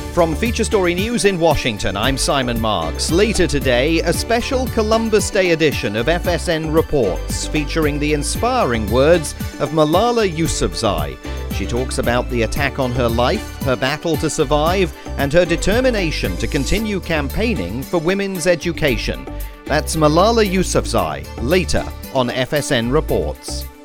From Feature Story News in Washington, I'm Simon Marks. Later today, a special Columbus Day edition of FSN Reports featuring the inspiring words of Malala Yousafzai. She talks about the attack on her life, her battle to survive, and her determination to continue campaigning for women's education. That's Malala Yousafzai, later on FSN Reports.